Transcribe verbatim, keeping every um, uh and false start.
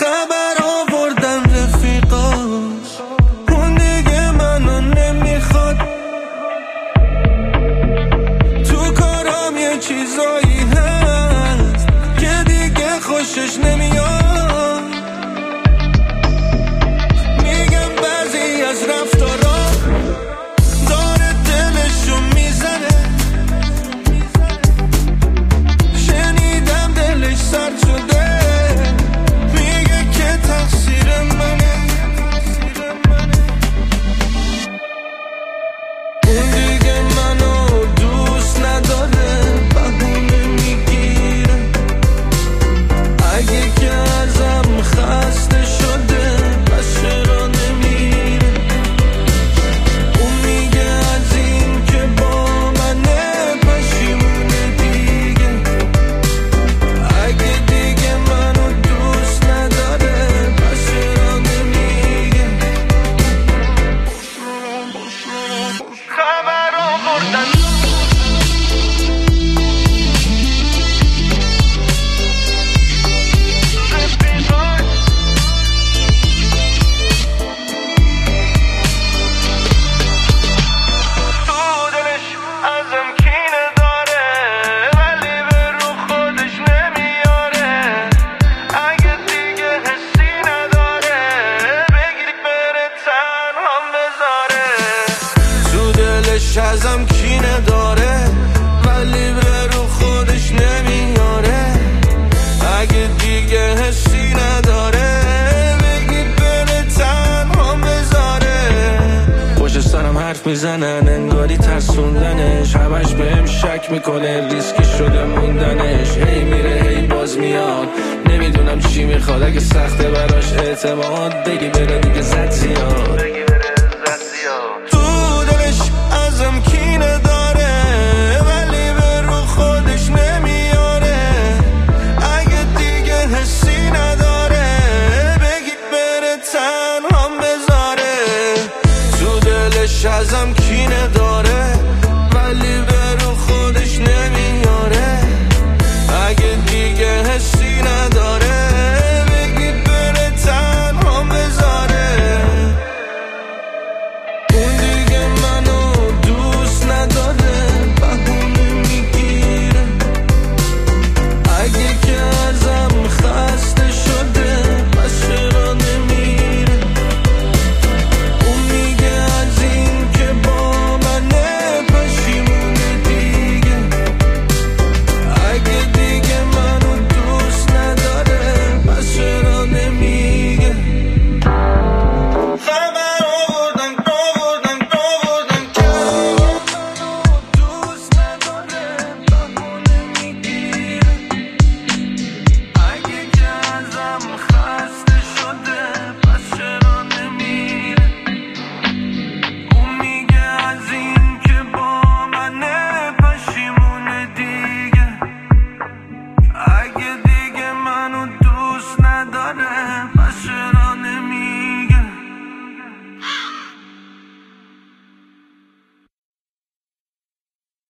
خبر آوردن رفیقاش اون دیگه منو نمیخواد. تو کارم یه چیزایی هست که دیگه خوشش نمیاد. میگم بعضی از رفتارا داره دلشو میزنه. شنیدم دلش سرد شده میگه که تقصیر منه. اون دیگه منو دوست نداره بهونه میگیره. اگه که ازم خسته شده پس چرا نمیره. اون میگه از این که با منه پشیمونه دیگه. اگه دیگه منو دوست نداره پس چرا نمیگه. خبر آوردن ازم کینه داره ولی به رو خودش نمیاره. اگه دیگه حسی نداره بگیر بره تنهام بذاره. تو دلش ازم کینه داره ولی به رو خودش نمیاره. اگه دیگه حسی نداره بگیر بره تنهام بذاره. پشت سرم حرف میزنن انگاری ترسوندنش. همش بهم شک میکنه ریسکی شده موندنش. هی میره هی باز میاد نمیدونم چی میخواد. اگه سخته براش اعتماد بگی بره دیگه زد زیاد. تو دلش ازم کینه داره ولی به رو خودش نمیاره. اگه دیگه حسی نداره بگی بره تنهام بذاره. تو دلش ازم کینه داره ولی